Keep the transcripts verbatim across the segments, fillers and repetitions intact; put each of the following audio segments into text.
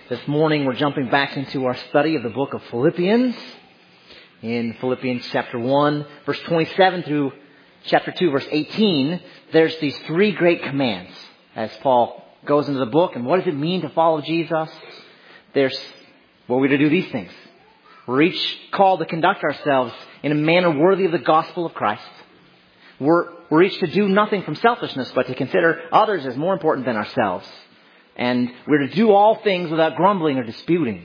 This morning we're jumping back into our study of the book of Philippians. In Philippians chapter one, verse twenty-seven through chapter two, verse eighteen, there's these three great commands as Paul goes into the book. And what does it mean to follow Jesus? There's, well, we're to do these things. We're each called to conduct ourselves in a manner worthy of the gospel of Christ. We're, we're each to do nothing from selfishness, but to consider others as more important than ourselves. And we're to do all things without grumbling or disputing.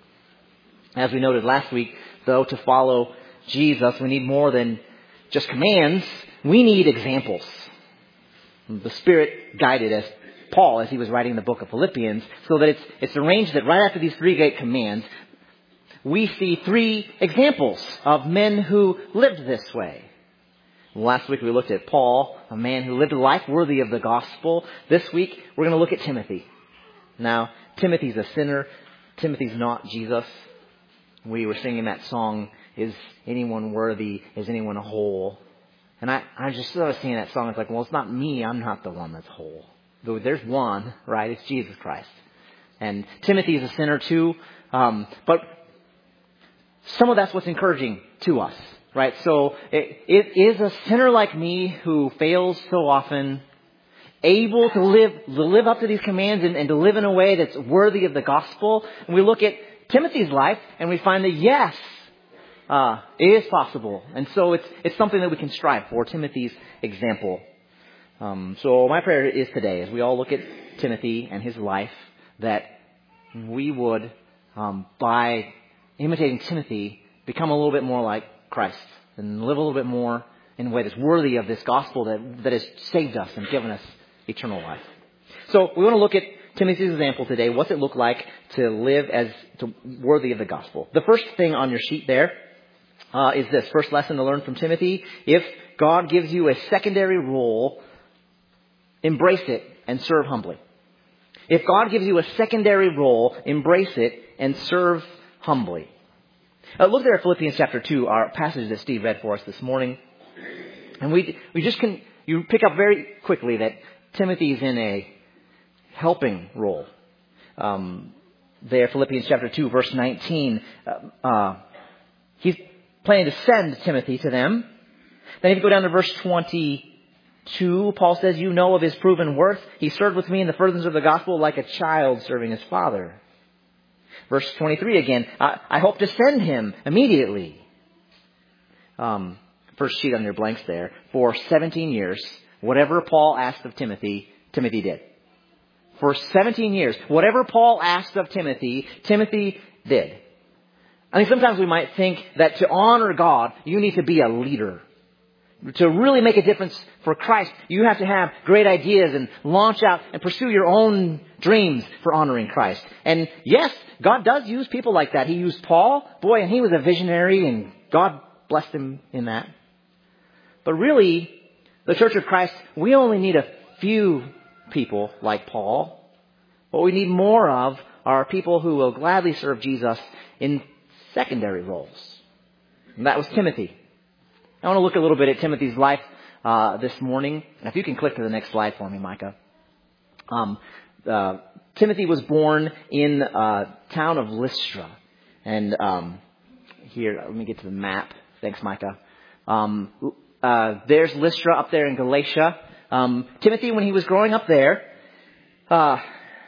As we noted last week, though, to follow Jesus, we need more than just commands. We need examples. The Spirit guided us, Paul, as he was writing the book of Philippians, so that it's, it's arranged that right after these three great commands, we see three examples of men who lived this way. Last week we looked at Paul, a man who lived a life worthy of the gospel. This week we're going to look at Timothy. Now, Timothy's a sinner. Timothy's not Jesus. We were singing that song, Is Anyone Worthy? Is Anyone Whole? And I, I just started singing that song. It's like, well, it's not me. I'm not the one that's whole. Though there's one, right? It's Jesus Christ. And Timothy is a sinner too. Um, but some of that's what's encouraging to us, right? So it, it is a sinner like me who fails so often, able to live to live up to these commands and, and to live in a way that's worthy of the gospel. And we look at Timothy's life and we find that yes, uh, it is possible. And so it's it's something that we can strive for, Timothy's example. Um, so my prayer is today, as we all look at Timothy and his life, that we would, um, by imitating Timothy, become a little bit more like Christ and live a little bit more in a way that's worthy of this gospel that, that has saved us and given us eternal life. So we want to look at Timothy's example today. What's it look like to live as to, worthy of the gospel? The first thing on your sheet there uh, is this. First lesson to learn from Timothy. If God gives you a secondary role, embrace it and serve humbly. If God gives you a secondary role, embrace it and serve humbly. Uh, look there at Philippians chapter two, our passage that Steve read for us this morning. And we we just can, you pick up very quickly that Timothy is in a helping role. Um, there, Philippians chapter two, verse nineteen. Uh, uh, he's planning to send Timothy to them. Then if you go down to verse twenty-two, Paul says, you know of his proven worth. He served with me in the furtherance of the gospel like a child serving his father. Verse twenty-three again, I, I hope to send him immediately. Um, first sheet on your blanks there. For seventeen years, whatever Paul asked of Timothy, Timothy did. For seventeen years, whatever Paul asked of Timothy, Timothy did. I think sometimes we might think that to honor God, you need to be a leader. To really make a difference for Christ, you have to have great ideas and launch out and pursue your own dreams for honoring Christ. And yes, God does use people like that. He used Paul, boy, and he was a visionary, and God blessed him in that. But really, the Church of Christ, we only need a few people like Paul. What we need more of are people who will gladly serve Jesus in secondary roles. And that was Timothy. I want to look a little bit at Timothy's life uh, this morning. And if you can click to the next slide for me, Micah. Um, uh, Timothy was born in the uh, town of Lystra. And um, here, let me get to the map. Thanks, Micah. Um, uh, there's Lystra up there in Galatia. Um, Timothy, when he was growing up there, uh,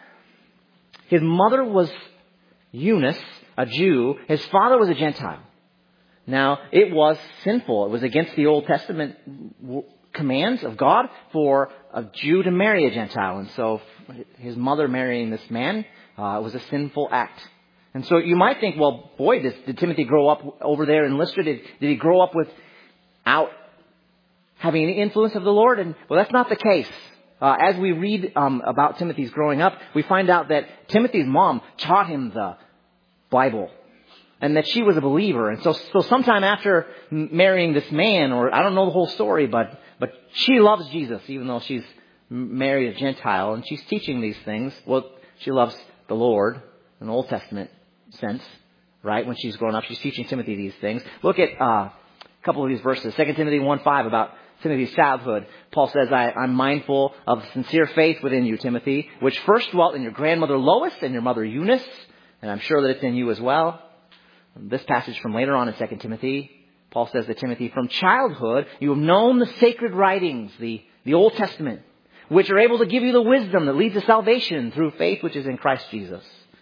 his mother was Eunice, a Jew. His father was a Gentile. Now, it was sinful. It was against the Old Testament commands of God for a Jew to marry a Gentile. And so his mother marrying this man uh, was a sinful act. And so you might think, well, boy, did, did Timothy grow up over there in Lystra? Did, did he grow up without having any influence of the Lord? And well, that's not the case. Uh, as we read um, about Timothy's growing up, we find out that Timothy's mom taught him the Bible. And that she was a believer. And so, so sometime after marrying this man, or I don't know the whole story, but, but she loves Jesus, even though she's married a Gentile. And she's teaching these things. Well, she loves the Lord in the Old Testament sense, right? When she's growing up, she's teaching Timothy these things. Look at uh, a couple of these verses. Second Timothy one five about Timothy's childhood. Paul says, I, I'm mindful of sincere faith within you, Timothy, which first dwelt in your grandmother Lois and your mother Eunice, and I'm sure that it's in you as well. This passage from later on in Second Timothy, Paul says to Timothy, from childhood you have known the sacred writings, the, the Old Testament, which are able to give you the wisdom that leads to salvation through faith which is in Christ Jesus.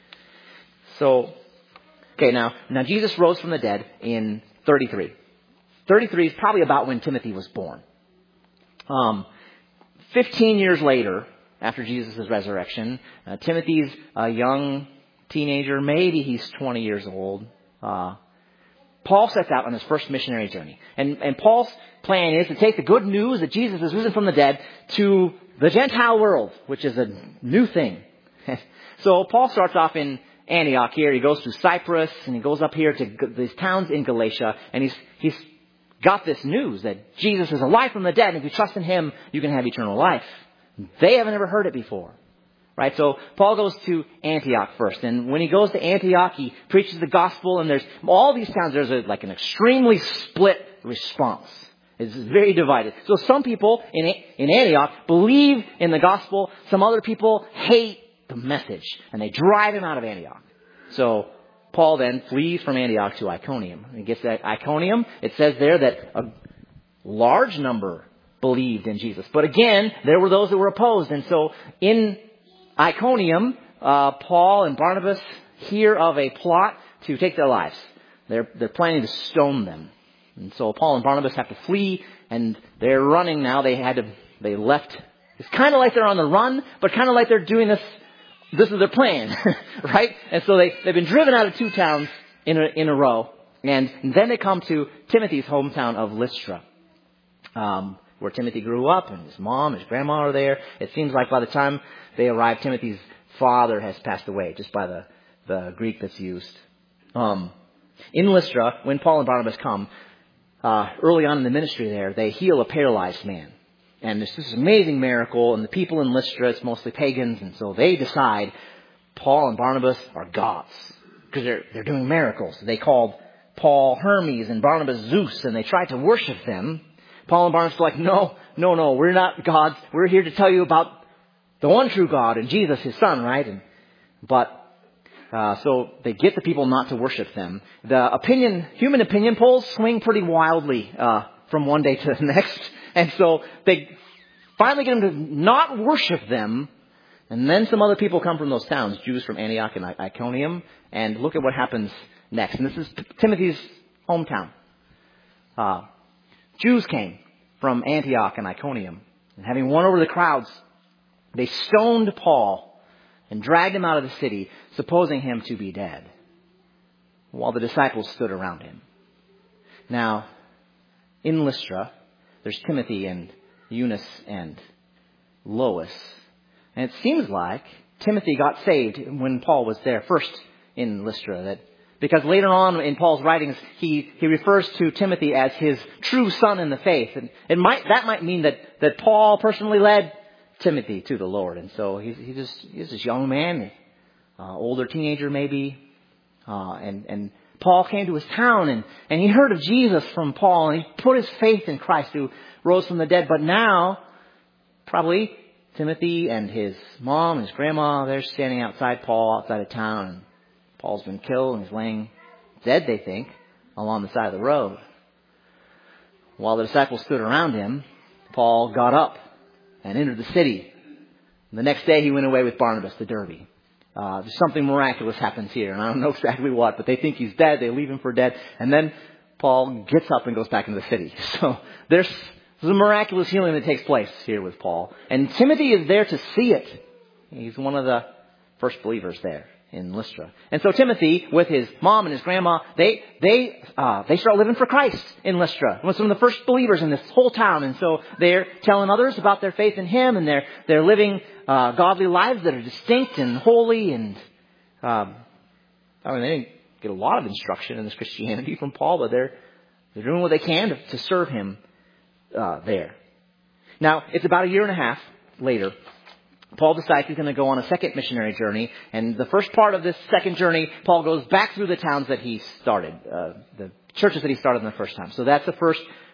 So, okay, now, now Jesus rose from the dead in thirty-three. thirty-three is probably about when Timothy was born. Um, Fifteen years later, after Jesus' resurrection, uh, Timothy's a young teenager. Maybe he's twenty years old. Uh, Paul sets out on his first missionary journey. And, and Paul's plan is to take the good news that Jesus is risen from the dead to the Gentile world, which is a new thing. So Paul starts off in Antioch here. He goes through Cyprus and he goes up here to these towns in Galatia. And he's, he's got this news that Jesus is alive from the dead. And if you trust in him, you can have eternal life. They haven't ever heard it before. Right, so Paul goes to Antioch first, and when he goes to Antioch, he preaches the gospel, and there's all these towns, there's a, like an extremely split response. It's very divided. So some people in in Antioch believe in the gospel, some other people hate the message, and they drive him out of Antioch. So Paul then flees from Antioch to Iconium. He gets to Iconium. It says there that a large number believed in Jesus. But again, there were those that were opposed, and so in Iconium, uh, Paul and Barnabas hear of a plot to take their lives. They're, they're planning to stone them. And so Paul and Barnabas have to flee, and they're running now. They had to, they left. It's kind of like they're on the run, but kind of like they're doing this, this is their plan, right? And so they, they've been driven out of two towns in a, in a row. And then they come to Timothy's hometown of Lystra. Um, where Timothy grew up, and his mom, his grandma are there. It seems like by the time they arrive, Timothy's father has passed away, just by the, the Greek that's used. Um, in Lystra, when Paul and Barnabas come, uh, early on in the ministry there, they heal a paralyzed man. And it's this amazing miracle, and the people in Lystra, it's mostly pagans, and so they decide Paul and Barnabas are gods, because they're, they're doing miracles. They called Paul Hermes and Barnabas Zeus, and they tried to worship them. Paul and Barnabas are like, no, no, no, we're not gods. We're here to tell you about the one true God and Jesus, his son, right? And, but, uh, so they get the people not to worship them. The opinion, human opinion polls swing pretty wildly, uh, from one day to the next. And so they finally get them to not worship them. And then some other people come from those towns, Jews from Antioch and Iconium. And look at what happens next. And this is Timothy's hometown. Uh, Jews came from Antioch and Iconium, and having won over the crowds, they stoned Paul and dragged him out of the city, supposing him to be dead, while the disciples stood around him. Now, in Lystra, there's Timothy and Eunice and Lois, and it seems like Timothy got saved when Paul was there first in Lystra, that because later on in Paul's writings, he, he refers to Timothy as his true son in the faith. And it might, that might mean that, that Paul personally led Timothy to the Lord. And so he's, he's, just, he's this young man, uh, older teenager maybe. Uh, and, and Paul came to his town and, and he heard of Jesus from Paul, and he put his faith in Christ who rose from the dead. But now, probably Timothy and his mom and his grandma, they're standing outside Paul, outside of town. And Paul's been killed and he's laying dead, they think, along the side of the road. While the disciples stood around him, Paul got up and entered the city. And the next day he went away with Barnabas to Derbe. Uh, something miraculous happens here, and I don't know exactly what, but they think he's dead. They leave him for dead. And then Paul gets up and goes back into the city. So there's, there's a miraculous healing that takes place here with Paul. And Timothy is there to see it. He's one of the first believers there in Lystra. And so Timothy, with his mom and his grandma, they they uh, they start living for Christ in Lystra. One of some of the first believers in this whole town. And so they're telling others about their faith in him, and they're they're living uh, godly lives that are distinct and holy. And um, I mean, they didn't get a lot of instruction in this Christianity from Paul, but they're they're doing what they can to, to serve him uh, there. Now, it's about a year and a half later, Paul decides he's going to go on a second missionary journey. And the first part of this second journey, Paul goes back through the towns that he started, uh, the churches that he started in the first time. So that's the first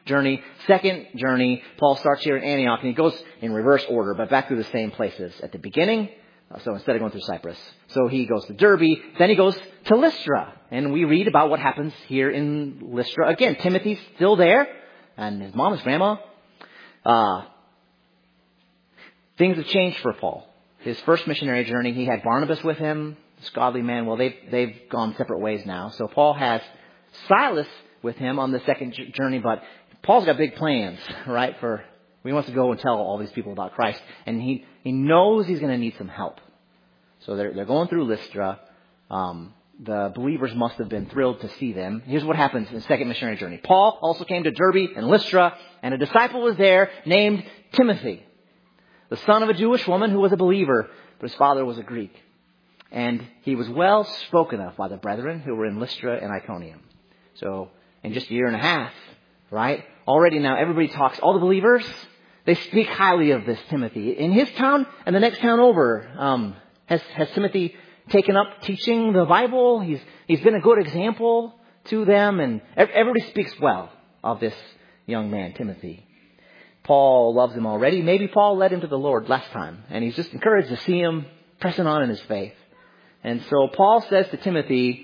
journey. Second journey, Paul starts here in Antioch, and he goes in reverse order, but back through the same places at the beginning. So instead of going through Cyprus. So he goes to Derbe, then he goes to Lystra. And we read about what happens here in Lystra. Again, Timothy's still there, and his mom, his grandma. Uh, things have changed for Paul. His first missionary journey, he had Barnabas with him, this godly man. Well, they've, they've gone separate ways now. So Paul has Silas with him on the second journey, but Paul's got big plans, right, for... He wants to go and tell all these people about Christ. And he, he knows he's going to need some help. So they're, they're going through Lystra. Um, the believers must have been thrilled to see them. Here's what happens in the second missionary journey. Paul also came to Derbe and Lystra, and a disciple was there named Timothy, the son of a Jewish woman who was a believer, but his father was a Greek. And he was well spoken of by the brethren who were in Lystra and Iconium. So in just a year and a half, right? Already now everybody talks, all the believers, they speak highly of this Timothy. In his town and the next town over, um, has, has Timothy taken up teaching the Bible? He's, he's been a good example to them, and everybody speaks well of this young man, Timothy. Paul loves him already. Maybe Paul led him to the Lord last time, and he's just encouraged to see him pressing on in his faith. And so Paul says to Timothy,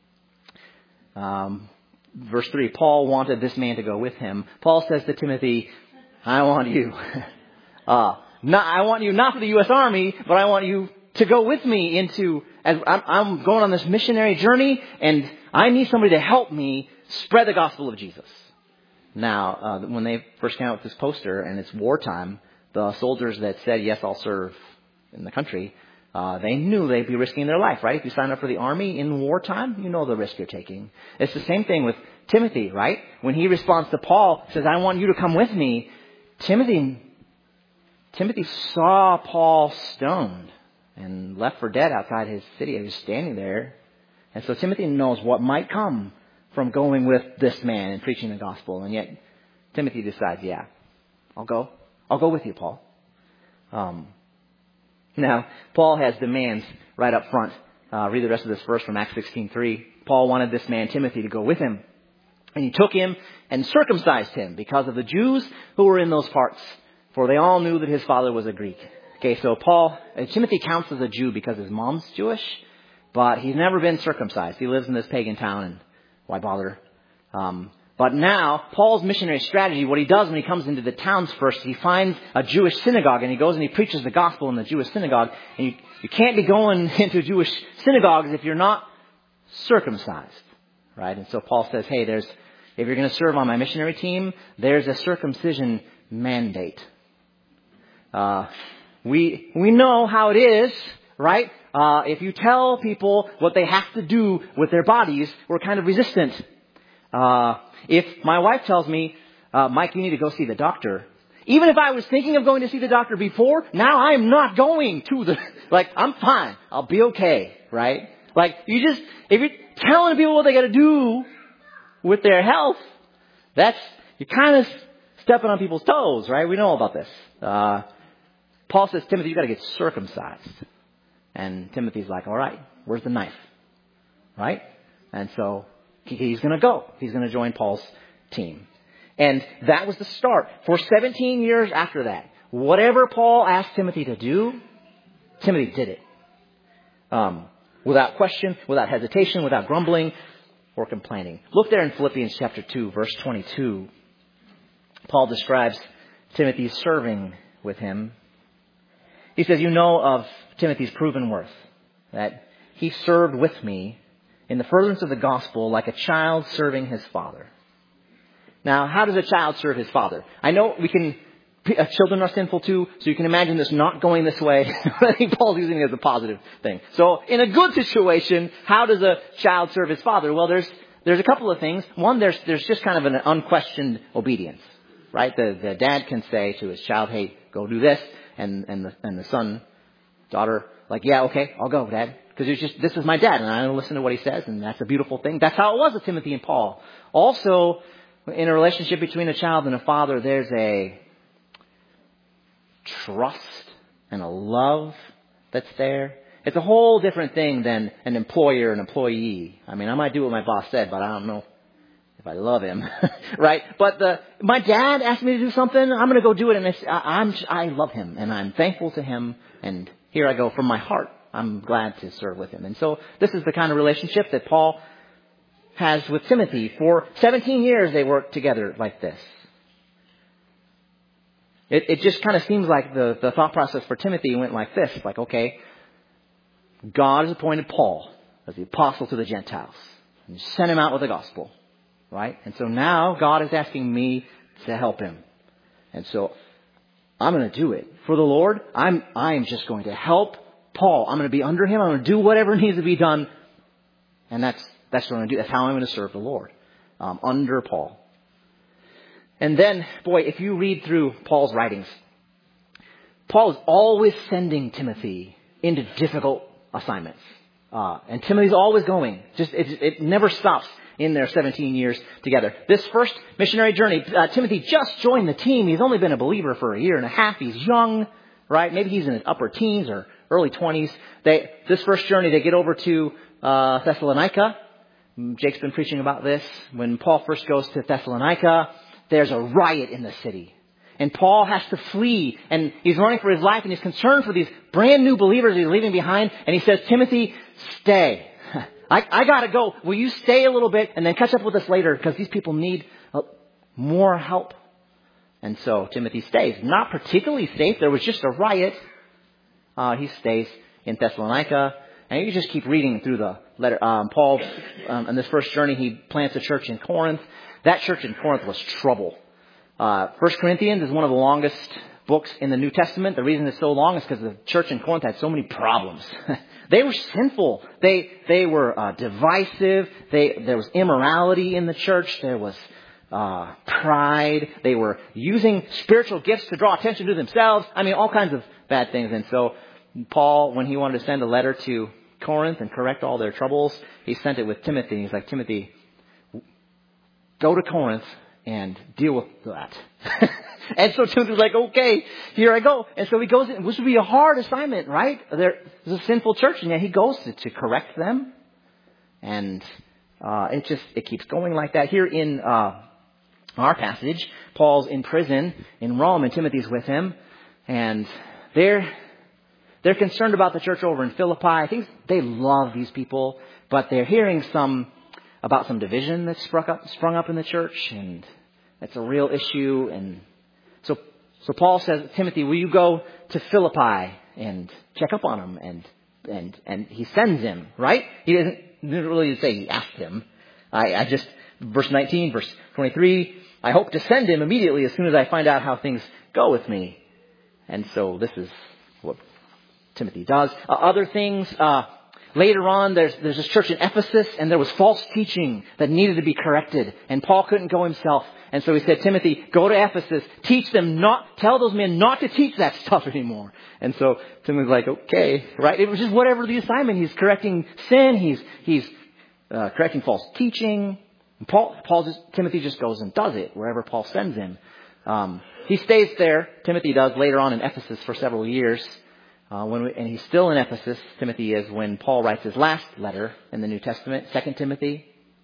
um, verse three, Paul wanted this man to go with him. Paul says to Timothy, I want you. uh, not, I want you not for the U S Army, but I want you to go with me into, as I'm, I'm going on this missionary journey, and I need somebody to help me spread the gospel of Jesus. Now, uh, when they first came out with this poster, and it's wartime, the soldiers that said, yes, I'll serve in the country, uh, they knew they'd be risking their life, right? If you sign up for the army in wartime, you know the risk you're taking. It's the same thing with Timothy, right? When he responds to Paul, says, I want you to come with me. Timothy, Timothy saw Paul stoned and left for dead outside his city. He was standing there. And so Timothy knows what might come from going with this man and preaching the gospel. And yet Timothy decides, yeah, I'll go. I'll go with you, Paul. Um, now, Paul has demands right up front. Uh, read the rest of this verse from Acts sixteen three. Paul wanted this man, Timothy, to go with him. And he took him and circumcised him because of the Jews who were in those parts, for they all knew that his father was a Greek. Okay, so Paul, uh, Timothy counts as a Jew because his mom's Jewish, but he's never been circumcised. He lives in this pagan town, and why bother? Um, but now, Paul's missionary strategy, what he does when he comes into the towns first, he finds a Jewish synagogue, and he goes and he preaches the gospel in the Jewish synagogue. And you, you can't be going into Jewish synagogues if you're not circumcised. Right? And so Paul says, hey, there's, if you're going to serve on my missionary team, there's a circumcision mandate. Uh, we, we know how it is, right? Uh, if you tell people what they have to do with their bodies, we're kind of resistant. Uh, if my wife tells me, uh, Mike, you need to go see the doctor. Even if I was thinking of going to see the doctor before, now I'm not going to the, like, I'm fine. I'll be okay, right? Like, you just, if you're telling people what they got to do with their health, that's, you're kind of stepping on people's toes, right? We know about this. Uh, Paul says, Timothy, you got to get circumcised. And Timothy's like, all right, where's the knife? Right? And so he's going to go. He's going to join Paul's team. And that was the start. For seventeen years after that, whatever Paul asked Timothy to do, Timothy did it. Um, without question, without hesitation, without grumbling or complaining. Look there in Philippians chapter two, verse twenty-two. Paul describes Timothy's serving with him. He says, you know of Timothy's proven worth, that he served with me in the furtherance of the gospel like a child serving his father. Now, how does a child serve his father? I know we can, uh, children are sinful too, so you can imagine this not going this way. I think Paul's using it as a positive thing. So, in a good situation, how does a child serve his father? Well, there's there's a couple of things. One, there's there's just kind of an unquestioned obedience, right? The the dad can say to his child, "Hey, go do this," and and the and the son, daughter, like, "Yeah, okay, I'll go, Dad," because it's just this is my dad, and I don't listen to what he says, and that's a beautiful thing. That's how it was with Timothy and Paul. Also, in a relationship between a child and a father, there's a trust and a love that's there. It's a whole different thing than an employer and employee. I mean, I might do what my boss said, but I don't know if I love him, right? But the, my dad asked me to do something, I'm going to go do it. And it's, I, I'm, I love him and I'm thankful to him. And here I go from my heart. I'm glad to serve with him. And so this is the kind of relationship that Paul has with Timothy. For seventeen years, they worked together like this. It, it just kind of seems like the, the thought process for Timothy went like this. Like, okay, God has appointed Paul as the apostle to the Gentiles and sent him out with the gospel, right? And so now God is asking me to help him. And so I'm going to do it for the Lord. I'm, I'm just going to help Paul. I'm going to be under him. I'm going to do whatever needs to be done. And that's, that's what I'm going to do. That's how I'm going to serve the Lord, um, under Paul. And then, boy, if you read through Paul's writings, Paul is always sending Timothy into difficult assignments. Uh, and Timothy's always going. Just it, it never stops in their seventeen years together. This first missionary journey, uh, Timothy just joined the team. He's only been a believer for a year and a half. He's young, right? Maybe he's in his upper teens or early twenties. They, this first journey, they get over to uh, Thessalonica. Jake's been preaching about this. When Paul first goes to Thessalonica, there's a riot in the city. And Paul has to flee. And he's running for his life. And he's concerned for these brand new believers he's leaving behind. And he says, Timothy, stay. I, I got to go. Will you stay a little bit and then catch up with us later? Because these people need uh, more help. And so Timothy stays. Not particularly safe. There was just a riot. Uh, he stays in Thessalonica. And you just keep reading through the letter. Um, Paul, um, on this first journey, he plants a church in Corinth. That church in Corinth was trouble. Uh, First Corinthians is one of the longest books in the New Testament. The reason it's so long is because the church in Corinth had so many problems. They were sinful. They they were uh, divisive. They there was immorality in the church. There was uh, pride. They were using spiritual gifts to draw attention to themselves. I mean, all kinds of bad things. And so Paul, when he wanted to send a letter to Corinth and correct all their troubles, he sent it with Timothy. He's like, Timothy, go to Corinth and deal with that. And so Timothy's like, okay, here I go. And so he goes in, which would be a hard assignment, right? There's a sinful church, and yet he goes to, to correct them. And uh, it just, it keeps going like that. Here in uh, our passage, Paul's in prison in Rome, and Timothy's with him. And they're, they're concerned about the church over in Philippi. I think they love these people, but they're hearing some about some division that's sprung up, sprung up in the church, and that's a real issue. And so, so Paul says, Timothy, will you go to Philippi and check up on him? And and and he sends him, right? He doesn't, didn't really say he asked him. I, I just verse nineteen, verse twenty-three. I hope to send him immediately as soon as I find out how things go with me. And so this is what Timothy does. Uh, other things. Uh, Later on, there's, there's this church in Ephesus, and there was false teaching that needed to be corrected. And Paul couldn't go himself. And so he said, Timothy, go to Ephesus, teach them not, tell those men not to teach that stuff anymore. And so Timothy's like, okay, right? It was just whatever the assignment. He's correcting sin. He's, he's, uh, correcting false teaching. And Paul, Paul just, Timothy just goes and does it wherever Paul sends him. Um, he stays there. Timothy does later on in Ephesus for several years. Uh, when we, and he's still in Ephesus, Timothy is, when Paul writes his last letter in the New Testament, Second Timothy.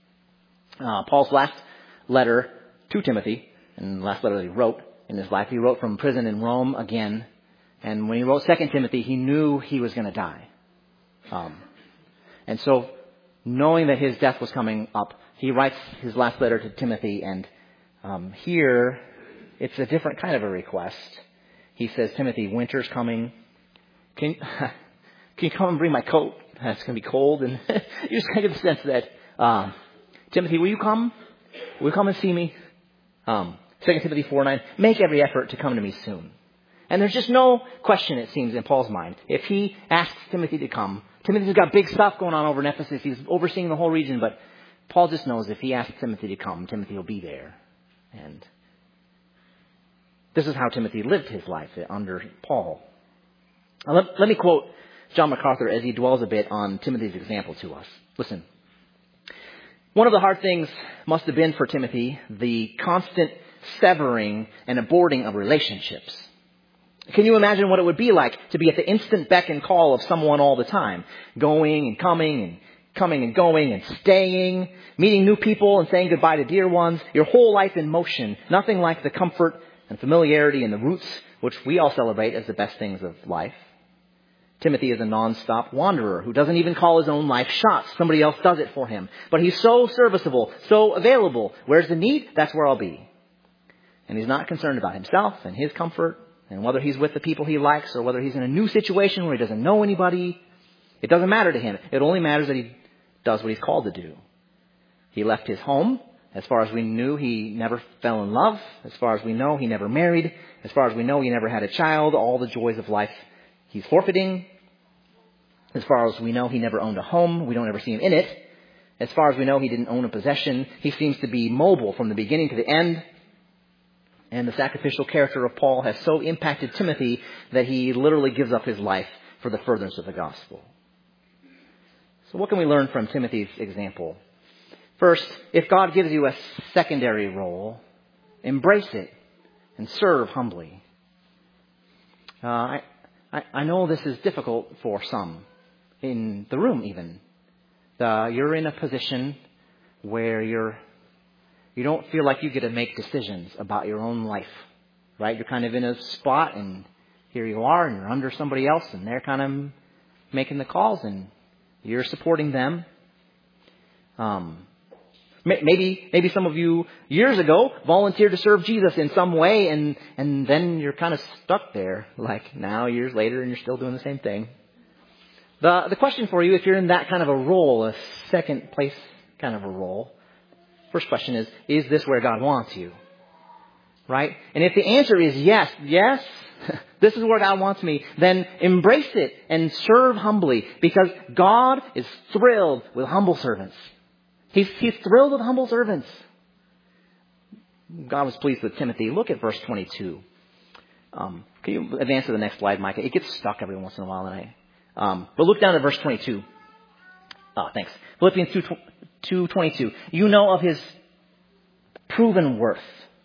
Uh, Paul's last letter to Timothy, and the last letter that he wrote in his life, he wrote from prison in Rome again. And when he wrote Second Timothy, he knew he was going to die. Um, and so, knowing that his death was coming up, he writes his last letter to Timothy. And um, here, it's a different kind of a request. He says, Timothy, winter's coming. Can, can you come and bring my coat? It's going to be cold. And you just kind of get the sense that, uh, Timothy, will you come? Will you come and see me? Um, Second Timothy four nine, make every effort to come to me soon. And there's just no question, it seems, in Paul's mind. If he asks Timothy to come, Timothy's got big stuff going on over in Ephesus. He's overseeing the whole region. But Paul just knows if he asks Timothy to come, Timothy will be there. And this is how Timothy lived his life under Paul. Now, let, let me quote John MacArthur as he dwells a bit on Timothy's example to us. Listen. One of the hard things must have been for Timothy the constant severing and aborting of relationships. Can you imagine what it would be like to be at the instant beck and call of someone all the time, going and coming and coming and going and staying, meeting new people and saying goodbye to dear ones, your whole life in motion. Nothing like the comfort and familiarity and the roots which we all celebrate as the best things of life. Timothy is a non-stop wanderer who doesn't even call his own life shots. Somebody else does it for him. But he's so serviceable, so available. Where's the need? That's where I'll be. And he's not concerned about himself and his comfort and whether he's with the people he likes or whether he's in a new situation where he doesn't know anybody. It doesn't matter to him. It only matters that he does what he's called to do. He left his home. As far as we knew, he never fell in love. As far as we know, he never married. As far as we know, he never had a child. All the joys of life he's forfeiting. As far as we know, he never owned a home. We don't ever see him in it. As far as we know, he didn't own a possession. He seems to be mobile from the beginning to the end. And the sacrificial character of Paul has so impacted Timothy that he literally gives up his life for the furtherance of the gospel. So what can we learn from Timothy's example? First, if God gives you a secondary role, embrace it and serve humbly. Uh, I, I, I know this is difficult for some in the room even. Uh, you're in a position where you're you don't feel like you get to make decisions about your own life, right? You're kind of in a spot and here you are and you're under somebody else and they're kind of making the calls and you're supporting them. Um, maybe, maybe some of you years ago volunteered to serve Jesus in some way and, and then you're kind of stuck there like now years later and you're still doing the same thing. The, the question for you, if you're in that kind of a role, a second place kind of a role, first question is, is this where God wants you? Right? And if the answer is yes, yes, this is where God wants me, then embrace it and serve humbly because God is thrilled with humble servants. He's, he's thrilled with humble servants. God was pleased with Timothy. Look at verse twenty-two. Um, can you advance to the next slide, Micah? It gets stuck every once in a while. And I, um, but look down at verse twenty-two. Oh, thanks. Philippians two twenty-two. You know of his proven worth.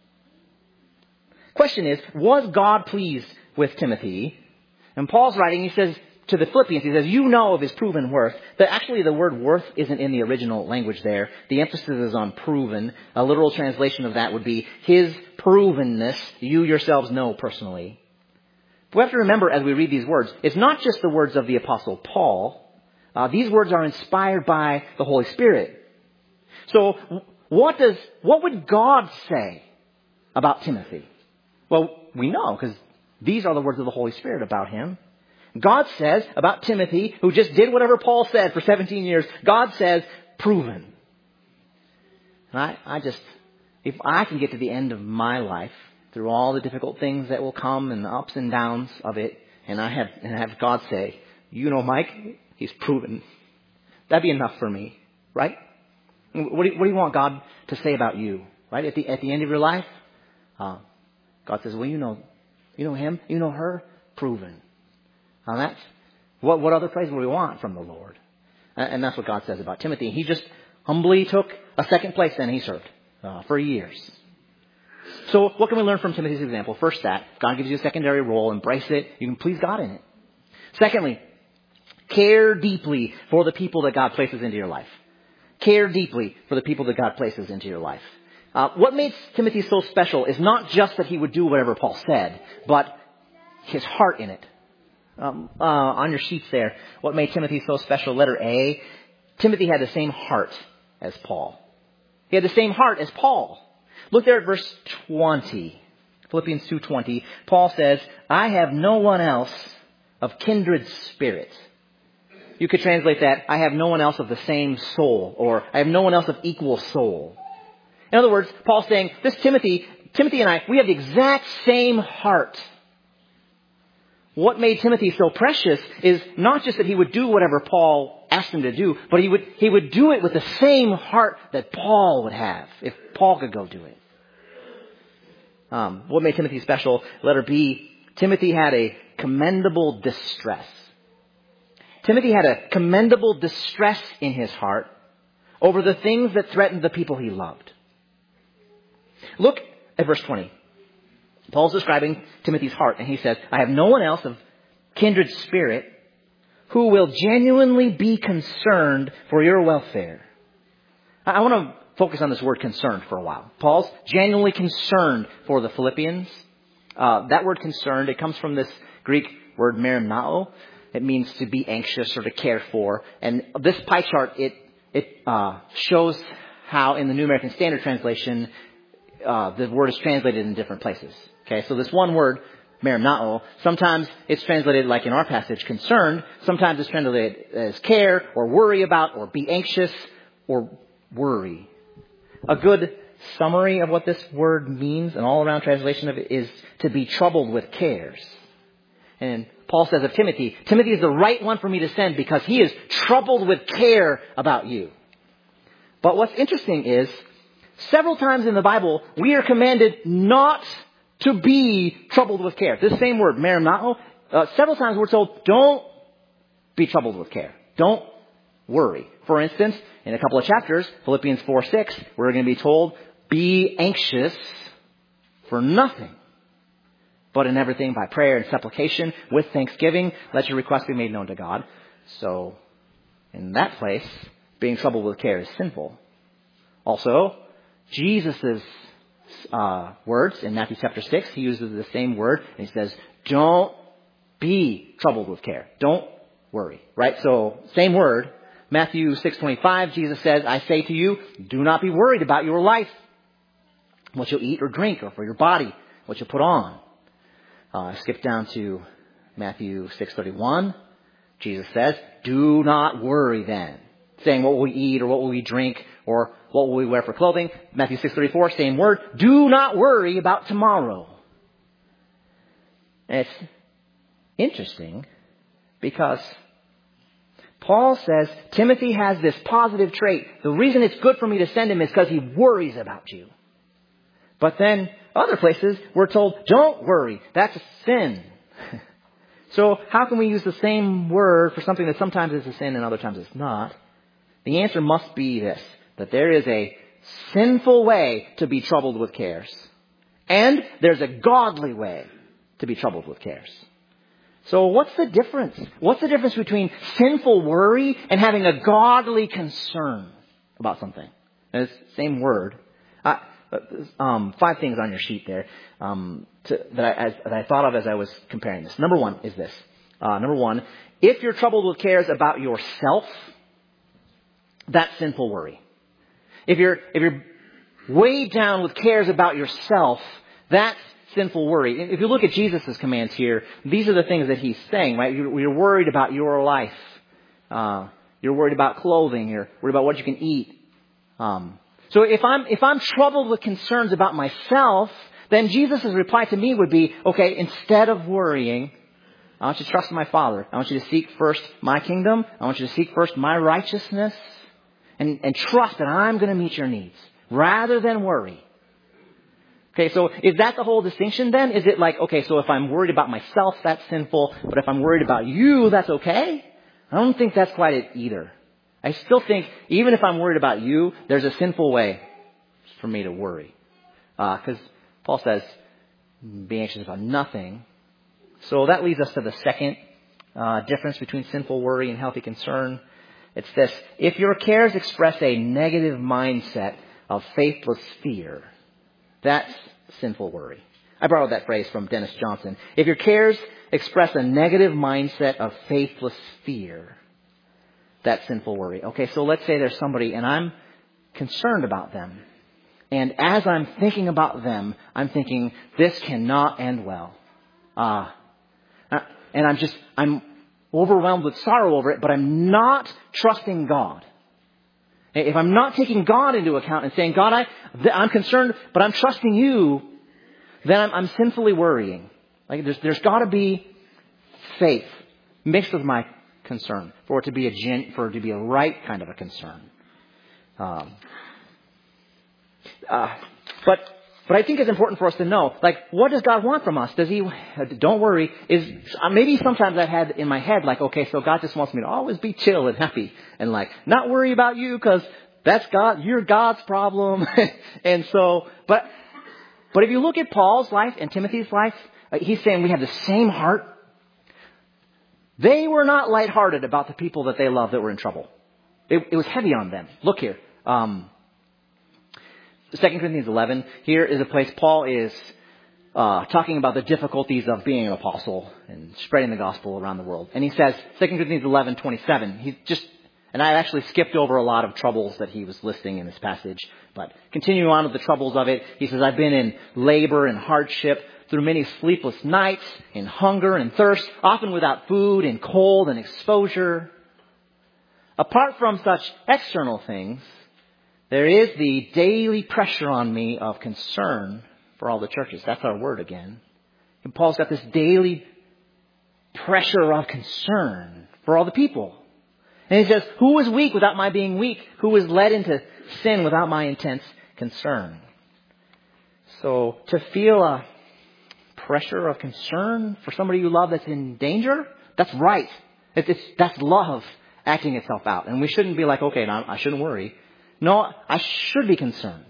Question is, was God pleased with Timothy? And Paul's writing, he says to the Philippians, he says, you know of his proven worth. But actually the word worth isn't in the original language there. The emphasis is on proven. A literal translation of that would be his provenness, you yourselves know personally. But we have to remember as we read these words, it's not just the words of the Apostle Paul. Uh, these words are inspired by the Holy Spirit. So what does, what would God say about Timothy? Well, we know because these are the words of the Holy Spirit about him. God says about Timothy, who just did whatever Paul said for seventeen years, God says, proven. And I, I just, if I can get to the end of my life through all the difficult things that will come and the ups and downs of it, and I have, and have God say, you know, Mike, he's proven. That'd be enough for me, right? What do you, what do you want God to say about you, right? At the at the end of your life, uh, God says, well, you know, you know him, you know her, proven. Now that's what what other praise would we want from the Lord? And, and that's what God says about Timothy. He just humbly took a second place and he served uh, for years. So what can we learn from Timothy's example? First, that God gives you a secondary role, embrace it. You can please God in it. Secondly, care deeply for the people that God places into your life. Care deeply for the people that God places into your life. Uh, what makes Timothy so special is not just that he would do whatever Paul said, but his heart in it. Um, uh, on your sheets there, what made Timothy so special? Letter A, Timothy had the same heart as Paul. He had the same heart as Paul. Look there at verse twenty. Philippians two twenty. Paul says, I have no one else of kindred spirit. You could translate that, I have no one else of the same soul, or I have no one else of equal soul. In other words, Paul's saying, this Timothy, Timothy and I, we have the exact same heart. What made Timothy so precious is not just that he would do whatever Paul asked him to do, but he would, he would do it with the same heart that Paul would have, if Paul could go do it. Um, what made Timothy special? Letter B, Timothy had a commendable distress. Timothy had a commendable distress in his heart over the things that threatened the people he loved. Look at verse twenty. Paul's describing Timothy's heart, and he says, I have no one else of kindred spirit who will genuinely be concerned for your welfare. I want to focus on this word concerned for a while. Paul's genuinely concerned for the Philippians. Uh, that word concerned, it comes from this Greek word merimnao. It means to be anxious or to care for. And this pie chart, it it uh, shows how in the New American Standard Translation, uh, the word is translated in different places. Okay, so this one word, merimnao, sometimes it's translated like in our passage, concerned. Sometimes it's translated as care or worry about or be anxious or worry. A good summary of what this word means, an all-around translation of it, is to be troubled with cares. And Paul says of Timothy, Timothy is the right one for me to send because he is troubled with care about you. But what's interesting is, several times in the Bible, we are commanded not to be troubled with care. This same word, merimnao, uh, several times we're told, don't be troubled with care. Don't worry. For instance, in a couple of chapters, Philippians four six, we're going to be told, be anxious for nothing, but in everything by prayer and supplication with thanksgiving, let your requests be made known to God. So, in that place, being troubled with care is sinful. Also, Jesus' uh, words in Matthew chapter six, he uses the same word, and he says, don't be troubled with care. Don't worry. Right? So, same word. Matthew six twenty-five, Jesus says, I say to you, do not be worried about your life, what you'll eat or drink, or for your body, what you'll put on. Uh, skip down to Matthew six thirty-one. Jesus says, do not worry then. Saying what will we eat or what will we drink or what will we wear for clothing. Matthew six thirty-four, same word. Do not worry about tomorrow. And it's interesting because Paul says Timothy has this positive trait. The reason it's good for me to send him is because he worries about you. But then other places we're told, don't worry. That's a sin. So how can we use the same word for something that sometimes is a sin and other times it's not? The answer must be this, that there is a sinful way to be troubled with cares. And there's a godly way to be troubled with cares. So what's the difference? What's the difference between sinful worry and having a godly concern about something? It's the same word. Uh, um, five things on your sheet there um, to, that, I, as, that I thought of as I was comparing this. Number one is this. Uh, number one, if you're troubled with cares about yourself, that's sinful worry. If you're if you're weighed down with cares about yourself, that's sinful worry. If you look at Jesus' commands here, these are the things that he's saying, right? You're, you're worried about your life. Uh, you're worried about clothing. You're worried about what you can eat. Um, so if I'm if I'm troubled with concerns about myself, then Jesus' reply to me would be, okay, instead of worrying, I want you to trust my Father. I want you to seek first my kingdom. I want you to seek first my righteousness. And, and trust that I'm going to meet your needs rather than worry. Okay, so is that the whole distinction then? Is it like, okay, so if I'm worried about myself, that's sinful. But if I'm worried about you, that's okay? I don't think that's quite it either. I still think even if I'm worried about you, there's a sinful way for me to worry. Because uh, Paul says, be anxious about nothing. So that leads us to the second uh, difference between sinful worry and healthy concern. It's this. If your cares express a negative mindset of faithless fear, that's sinful worry. I borrowed that phrase from Dennis Johnson. If your cares express a negative mindset of faithless fear, that's sinful worry. Okay, so let's say there's somebody and I'm concerned about them. And as I'm thinking about them, I'm thinking, this cannot end well. Uh, and I'm just, I'm overwhelmed with sorrow over it, but I'm not trusting God. If I'm not taking God into account and saying, God, I, I'm concerned, but I'm trusting you, then I'm, I'm sinfully worrying. Like there's, there's got to be faith mixed with my concern for it to be a gen, for it to be a right kind of a concern. Um, uh, but But I think it's important for us to know, like, what does God want from us? Does he, don't worry, is, maybe sometimes I've had in my head, like, okay, so God just wants me to always be chill and happy and like, not worry about you because that's God, you're God's problem. And so, but, but if you look at Paul's life and Timothy's life, he's saying we have the same heart, They were not lighthearted about the people that they loved that were in trouble. It, it was heavy on them. Look here. Um, Second Corinthians eleven. Here is a place Paul is uh, talking about the difficulties of being an apostle and spreading the gospel around the world. And he says, Second Corinthians eleven twenty-seven. He just, and I actually skipped over a lot of troubles that he was listing in this passage. But continuing on with the troubles of it, he says, I've been in labor and hardship, through many sleepless nights, in hunger and thirst, often without food, in cold and exposure. Apart from such external things, there is the daily pressure on me of concern for all the churches. That's our word again. And Paul's got this daily pressure of concern for all the people. And he says, who is weak without my being weak? Who is led into sin without my intense concern? So to feel a pressure of concern for somebody you love that's in danger, that's right. It's, it's, that's love acting itself out. And we shouldn't be like, okay, no, I shouldn't worry. No, I should be concerned.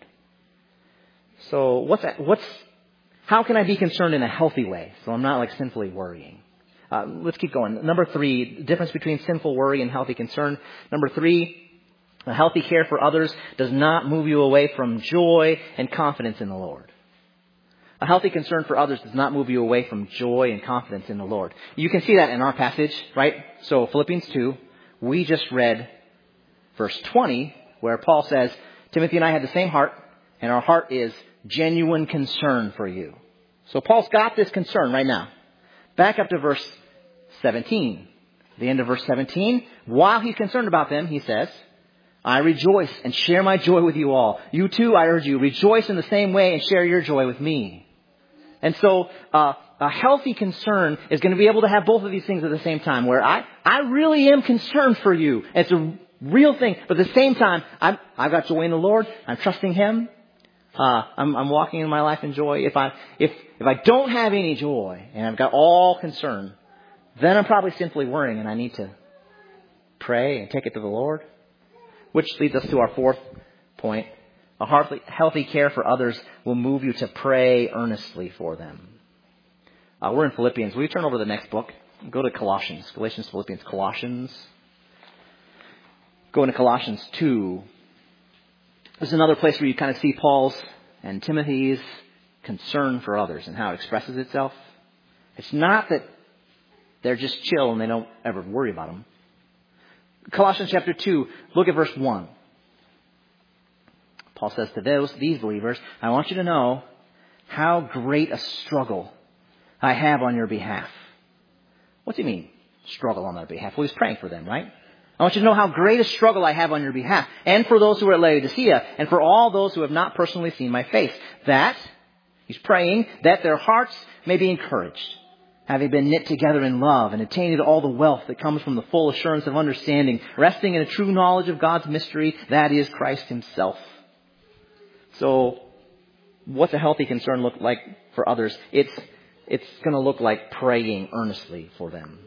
So what's that, what's how can I be concerned in a healthy way so I'm not like sinfully worrying? Uh, let's keep going. Number three, the difference between sinful worry and healthy concern. Number three, a healthy care for others does not move you away from joy and confidence in the Lord. A healthy concern for others does not move you away from joy and confidence in the Lord. You can see that in our passage, right? So Philippians two, we just read verse twenty, where Paul says, Timothy and I had the same heart, and our heart is genuine concern for you. So Paul's got this concern right now. Back up to verse seventeen. The end of verse seventeen. While he's concerned about them, he says, I rejoice and share my joy with you all. You too, I urge you, rejoice in the same way and share your joy with me. And so uh, a healthy concern is going to be able to have both of these things at the same time, where I, I really am concerned for you. It's a real thing. But at the same time, I'm, I've got joy in the Lord. I'm trusting Him. Uh, I'm, I'm walking in my life in joy. If I, if, if I don't have any joy and I've got all concern, then I'm probably simply worrying and I need to pray and take it to the Lord. Which leads us to our fourth point. A healthy, healthy care for others will move you to pray earnestly for them. Uh, we're in Philippians. Will you turn over to the next book? Go to Colossians. Galatians, Philippians, Colossians. Go into Colossians two. This is another place where you kind of see Paul's and Timothy's concern for others and how it expresses itself. It's not that they're just chill and they don't ever worry about them. Colossians chapter two, look at verse one. Paul says to those, these believers, I want you to know how great a struggle I have on your behalf. What's he mean, struggle on their behalf? Well, he's praying for them, right? I want you to know how great a struggle I have on your behalf, and for those who are at Laodicea, and for all those who have not personally seen my face. That, he's praying, that their hearts may be encouraged, having been knit together in love and attaining to all the wealth that comes from the full assurance of understanding, resting in a true knowledge of God's mystery, that is Christ Himself. So, what's a healthy concern look like for others? It's it's going to look like praying earnestly for them.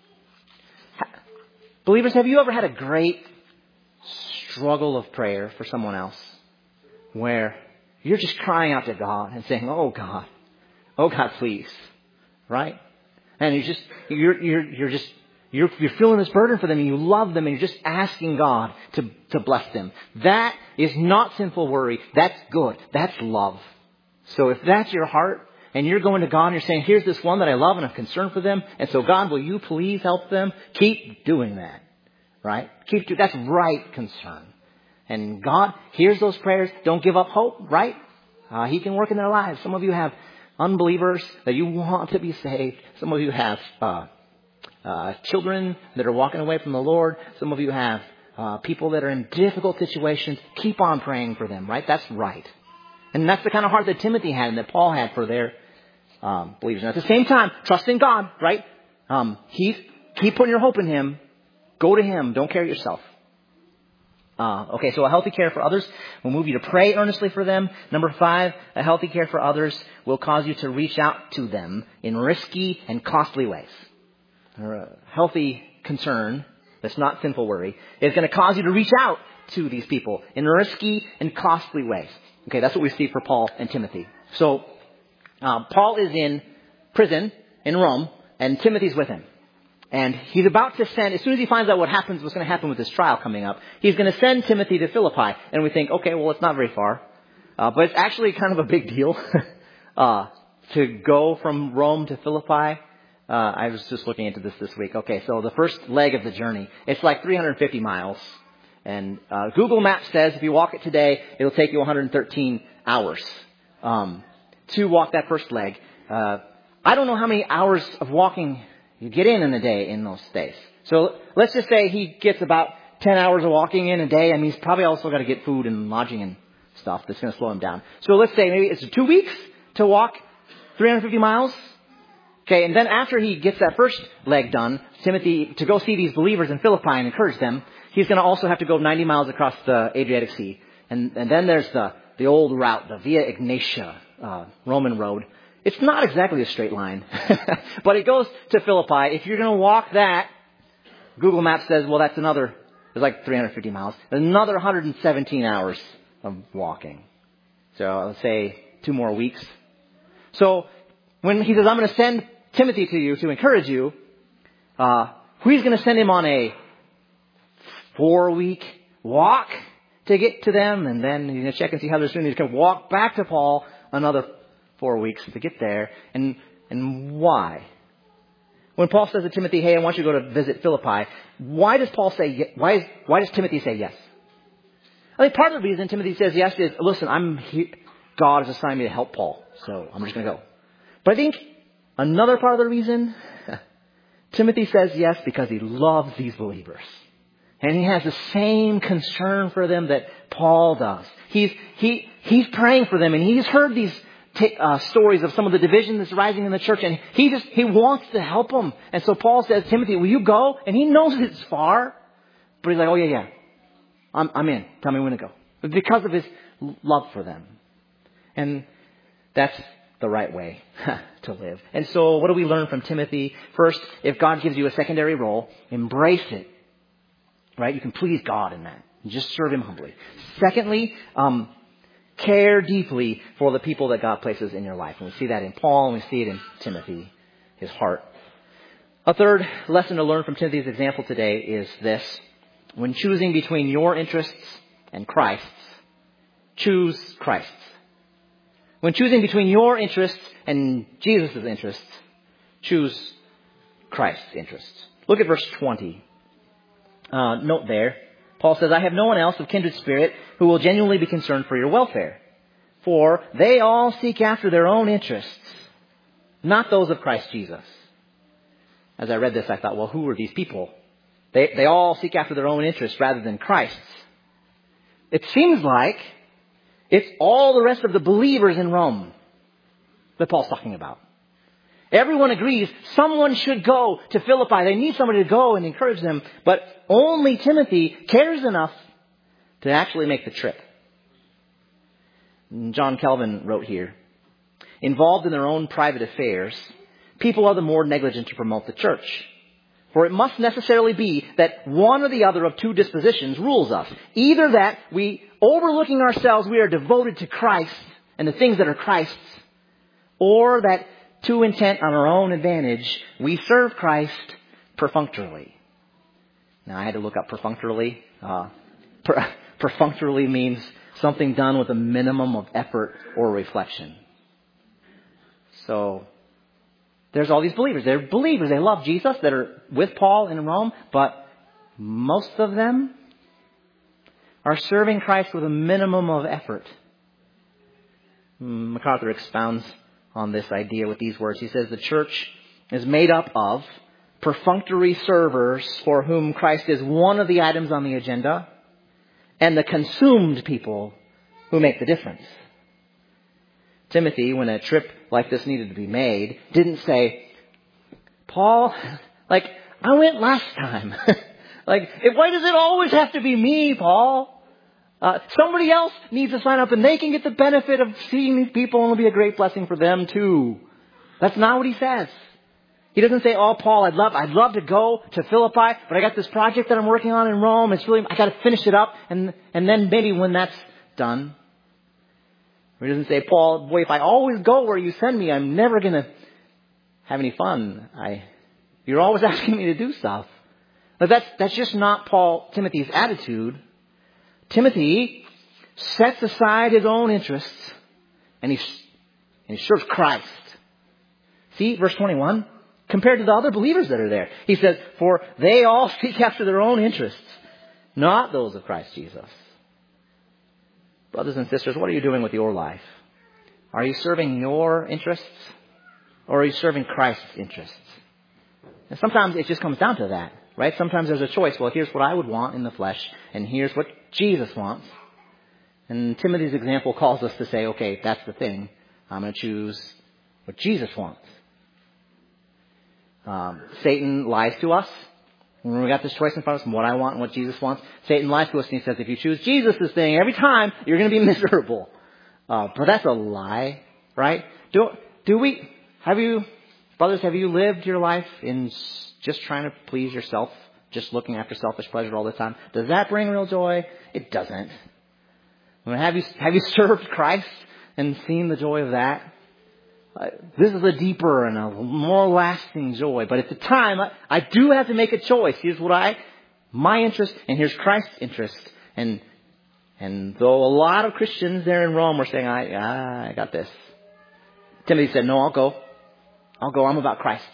Believers, have you ever had a great struggle of prayer for someone else, where you're just crying out to God and saying, "Oh God, oh God, please," right? And you just you're you're you're just You're, you're feeling this burden for them and you love them and you're just asking God to, to bless them. That is not sinful worry. That's good. That's love. So if that's your heart and you're going to God and you're saying, here's this one that I love and I'm concerned for them. And so God, will you please help them? Keep doing that. Right? Keep doing, that's right concern. And God hears those prayers. Don't give up hope. Right? Uh, he can work in their lives. Some of you have unbelievers that you want to be saved. Some of you have, uh, Uh, children that are walking away from the Lord. Some of you have uh, people that are in difficult situations. Keep on praying for them, right? That's right. And that's the kind of heart that Timothy had and that Paul had for their um, believers. And at the same time, trust in God, right? Um, he, keep putting your hope in Him. Go to Him. Don't care yourself. Uh, okay, so a healthy care for others will move you to pray earnestly for them. Number five, a healthy care for others will cause you to reach out to them in risky and costly ways. Or a healthy concern that's not sinful worry is going to cause you to reach out to these people in risky and costly ways. Okay, that's what we see for Paul and Timothy. So uh, Paul is in prison in Rome and Timothy's with him. And he's about to send, as soon as he finds out what happens, what's going to happen with this trial coming up, he's going to send Timothy to Philippi. And we think, okay, well, it's not very far. Uh, but it's actually kind of a big deal uh, to go from Rome to Philippi. Uh, I was just looking into this this week. Okay, so the first leg of the journey, it's like three hundred fifty miles. And uh, Google Maps says if you walk it today, it'll take you one hundred thirteen hours um, to walk that first leg. Uh, I don't know how many hours of walking you get in in a day in those days. So let's just say he gets about ten hours of walking in a day. I mean, he's probably also got to get food and lodging and stuff that's going to slow him down. So let's say maybe it's two weeks to walk three hundred fifty miles. Okay, and then after he gets that first leg done, Timothy, to go see these believers in Philippi and encourage them, he's going to also have to go ninety miles across the Adriatic Sea. And, and then there's the, the old route, the Via Egnatia, uh, Roman road. It's not exactly a straight line, but it goes to Philippi. If you're going to walk that, Google Maps says, well, that's another, it's like three hundred fifty miles, another one hundred seventeen hours of walking. So let's say two more weeks. So when he says, I'm going to send Timothy to you to encourage you, uh, he's going to send him on a four-week walk to get to them, and then he's going to check and see how they're doing. He's going to walk back to Paul another four weeks to get there. And and why? When Paul says to Timothy, hey, I want you to go to visit Philippi, why does Paul say, why is, why does Timothy say yes? I think part of the reason Timothy says yes is, listen, I'm he, God has assigned me to help Paul, so I'm just going to go. But I think another part of the reason Timothy says yes because he loves these believers. And he has the same concern for them that Paul does. He's, he, he's praying for them, and he's heard these t- uh, stories of some of the division that's rising in the church, and he just, he wants to help them. And so Paul says, Timothy, will you go? And he knows it's far, but he's like, oh yeah, yeah, I'm, I'm in. Tell me when to go. But because of his love for them. And that's the right way to live. And so what do we learn from Timothy? First, if God gives you a secondary role, embrace it. Right? You can please God in that. Just serve Him humbly. Secondly, um, care deeply for the people that God places in your life. And we see that in Paul, and we see it in Timothy, his heart. A third lesson to learn from Timothy's example today is this. When choosing between your interests and Christ's, choose Christ's. When choosing between your interests and Jesus' interests, choose Christ's interests. Look at verse twenty. Uh, note there, Paul says, I have no one else of kindred spirit who will genuinely be concerned for your welfare. For they all seek after their own interests, not those of Christ Jesus. As I read this, I thought, well, who are these people? They, they all seek after their own interests rather than Christ's. It seems like it's all the rest of the believers in Rome that Paul's talking about. Everyone agrees someone should go to Philippi. They need somebody to go and encourage them. But only Timothy cares enough to actually make the trip. John Calvin wrote here, involved in their own private affairs, people are the more negligent to promote the church. For it must necessarily be that one or the other of two dispositions rules us. Either that we, overlooking ourselves, we are devoted to Christ and the things that are Christ's, or that too intent on our own advantage, we serve Christ perfunctorily. Now, I had to look up perfunctorily. Uh, per, perfunctorily means something done with a minimum of effort or reflection. So, there's all these believers. They're believers. They love Jesus that are with Paul in Rome, but most of them are serving Christ with a minimum of effort. MacArthur expounds on this idea with these words. He says the church is made up of perfunctory servers for whom Christ is one of the items on the agenda, and the consumed people who make the difference. Timothy, when a trip like this needed to be made, didn't say, Paul, like, I went last time. Like, why does it always have to be me, Paul? Uh, somebody else needs to sign up and they can get the benefit of seeing these people and it'll be a great blessing for them too. That's not what he says. He doesn't say, oh, Paul, I'd love, I'd love to go to Philippi, but I got this project that I'm working on in Rome. It's really, I got to finish it up. And, and then maybe when that's done, he doesn't say, Paul, boy, if I always go where you send me, I'm never going to have any fun. I, You're always asking me to do stuff. But that's, that's just not Paul, Timothy's attitude. Timothy sets aside his own interests and he, and he serves Christ. See, verse twenty-one, compared to the other believers that are there. He says, for they all seek after their own interests, not those of Christ Jesus. Brothers and sisters, what are you doing with your life? Are you serving your interests or are you serving Christ's interests? And sometimes it just comes down to that, right? Sometimes there's a choice. Well, here's what I would want in the flesh and here's what Jesus wants. And Timothy's example calls us to say, okay, that's the thing. I'm going to choose what Jesus wants. Um, Satan lies to us. When we got this choice in front of us, what I want and what Jesus wants, Satan lies to us and he says, if you choose Jesus' thing every time, you're going to be miserable. Uh, but that's a lie, right? Do, do we, have you, brothers, have you lived your life in just trying to please yourself, just looking after selfish pleasure all the time? Does that bring real joy? It doesn't. I mean, have you, have you served Christ and seen the joy of that? Uh, this is a deeper and a more lasting joy. But at the time, I, I do have to make a choice. Here's what I, my interest, and here's Christ's interest. And and though a lot of Christians there in Rome were saying, I, ah, I got this. Timothy said, no, I'll go. I'll go. I'm about Christ.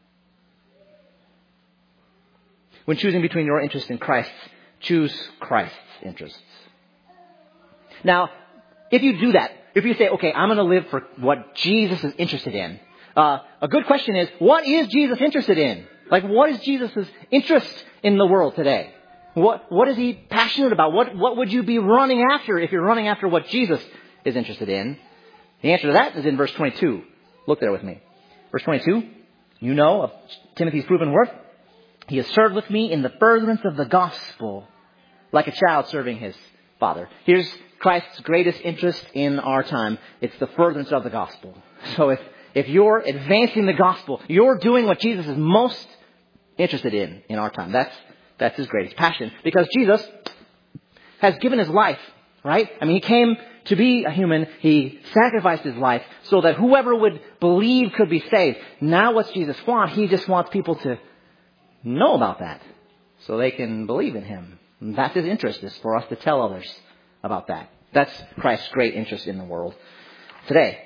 When choosing between your interest and Christ's, choose Christ's interests. Now, if you do that, if you say, okay, I'm going to live for what Jesus is interested in, uh, a good question is, what is Jesus interested in? Like, what is Jesus' interest in the world today? What, what is he passionate about? What, what would you be running after if you're running after what Jesus is interested in? The answer to that is in verse twenty-two. Look there with me. Verse twenty-two, you know of Timothy's proven worth. He has served with me in the furtherance of the gospel, like a child serving his father. Here's Christ's greatest interest in our time. It's the furtherance of the gospel. So if, if you're advancing the gospel, you're doing what Jesus is most interested in in our time. That's, that's his greatest passion. Because Jesus has given his life, right? I mean, he came to be a human. He sacrificed his life so that whoever would believe could be saved. Now what's Jesus want? He just wants people to know about that so they can believe in him. And that's his interest, is for us to tell others about that. That's Christ's great interest in the world today.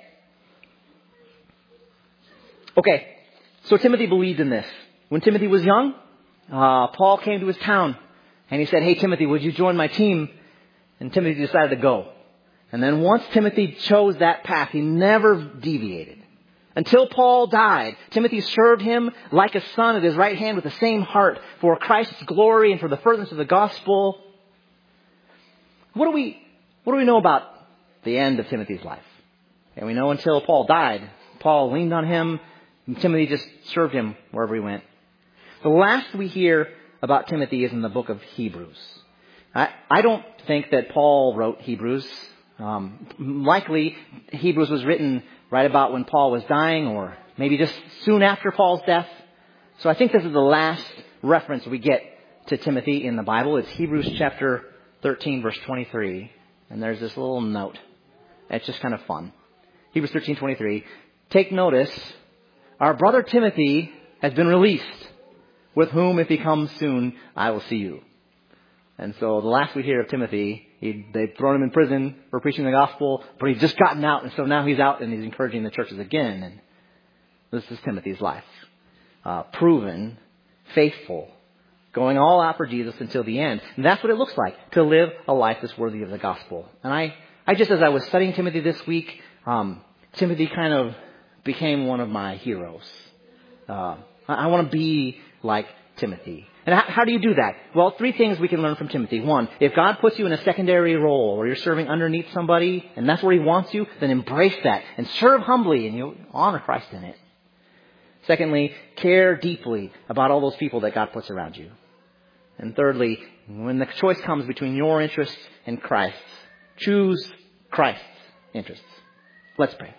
Okay, so Timothy believed in this. When Timothy was young, uh, Paul came to his town and he said, hey, Timothy, would you join my team? And Timothy decided to go. And then once Timothy chose that path, he never deviated. Until Paul died, Timothy served him like a son at his right hand with the same heart for Christ's glory and for the furtherance of the gospel. What do we, what do we know about the end of Timothy's life? And we know until Paul died, Paul leaned on him and Timothy just served him wherever he went. The last we hear about Timothy is in the book of Hebrews. I, I don't think that Paul wrote Hebrews. Um, likely Hebrews was written right about when Paul was dying or maybe just soon after Paul's death. So I think this is the last reference we get to Timothy in the Bible. It's Hebrews chapter thirteen, verse twenty-three. And there's this little note. It's just kind of fun. Hebrews thirteen, twenty-three. Take notice, our brother Timothy has been released, with whom if he comes soon, I will see you. And so the last we hear of Timothy, he, they've thrown him in prison for preaching the gospel, but he's just gotten out. And so now he's out and he's encouraging the churches again. And this is Timothy's life. Uh, proven, faithful, going all out for Jesus until the end. And that's what it looks like, to live a life that's worthy of the gospel. And I, I just, as I was studying Timothy this week, um, Timothy kind of became one of my heroes. Uh, I, I want to be like Timothy. And how, how do you do that? Well, three things we can learn from Timothy. One, if God puts you in a secondary role or you're serving underneath somebody and that's where he wants you, then embrace that and serve humbly and you'll honor Christ in it. Secondly, care deeply about all those people that God puts around you. And thirdly, when the choice comes between your interests and Christ's, choose Christ's interests. Let's pray.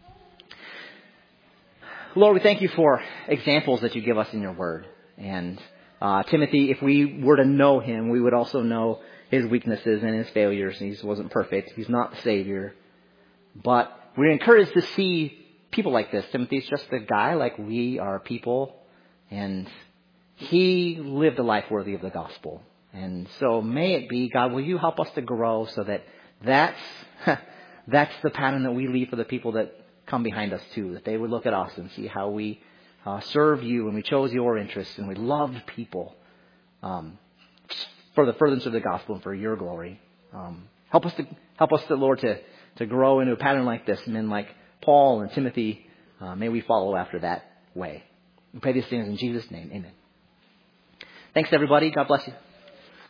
Lord, we thank you for examples that you give us in your word. And uh, Timothy, if we were to know him, we would also know his weaknesses and his failures. He wasn't perfect. He's not the Savior. But we're encouraged to see people like this. Timothy's just a guy like we are people. And he lived a life worthy of the gospel. And so may it be, God, will you help us to grow so that that's, that's the pattern that we leave for the people that come behind us too, that they would look at us and see how we uh, serve you and we chose your interests and we loved people um, for the furtherance of the gospel and for your glory. Um, help us to, help us, to, Lord, to, to grow into a pattern like this. Men like Paul and Timothy, uh, may we follow after that way. We pray these things in Jesus' name. Amen. Thanks, everybody. God bless you.